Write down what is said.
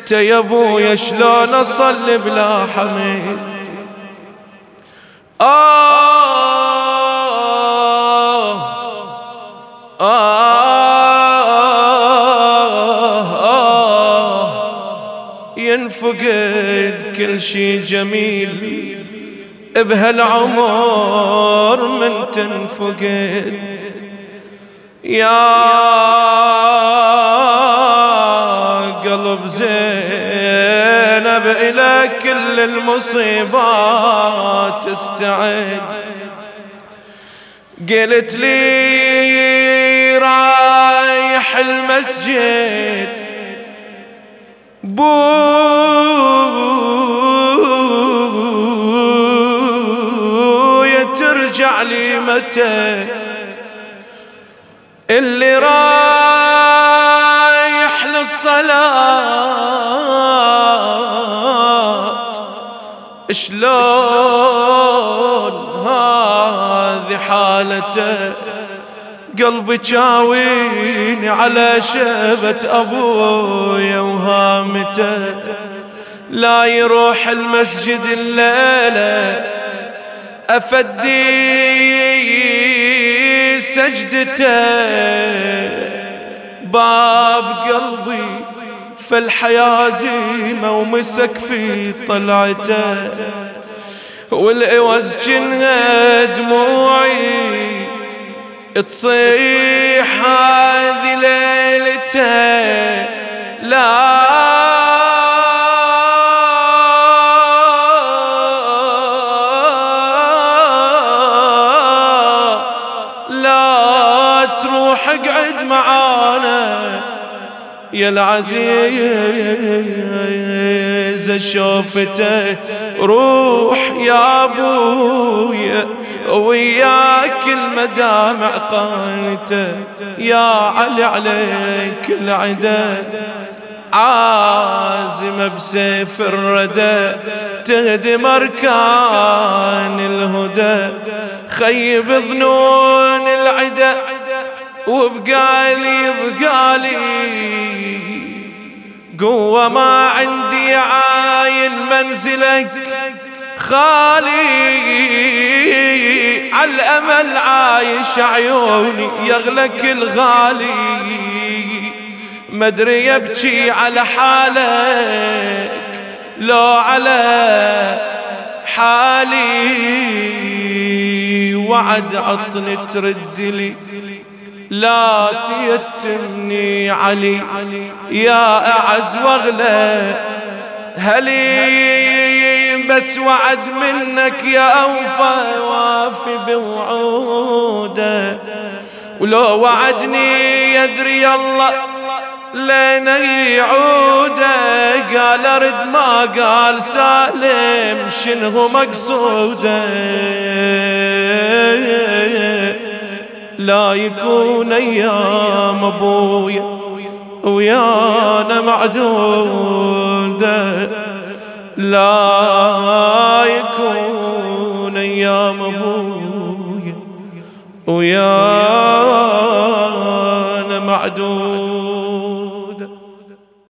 انت يا ابويا شلون اصلي بلا حميد. ينفقد كل شي جميل بهالعمر من تنفقد يا قلب زينب إلى كل المصيبات استعد. قلت لي رايح المسجد بويا ترجع لي متى اللي رايح للصلاة شلون هذه حالته. قلبي جاويني على شبة أبويا وهامته لا يروح المسجد الليلة أفدي سجدته. باب قلبي فالحياة زيمة ومسك في طلعته والعوز جنها دموعي تصيح هذه ليلته. لا تروح اقعد معانا يا العزيز شوفته. روح يا ابويا وياك المدامع قانته يا علي عليك العدد عازمة بسيف الردى تهدم أركان الهدى. خيب ظنون العدا وبقالي قوة ما عندي عاين منزلك خالي. عالأمل عايش عيوني يغلك الغالي مدري يبكي على حالك لو على حالي. وعد عطني ترد لي لا تيتمني علي يا أعز واغلى هلي. بس وعد منك يا أوفى وافي بوعوده ولو وعدني يدري الله لين يعوده. قال أرد ما قال سالم شنو مقصوده. لا يكون أيام أبويا ويانا معدودة. لا يكون أيام أبويا ويانا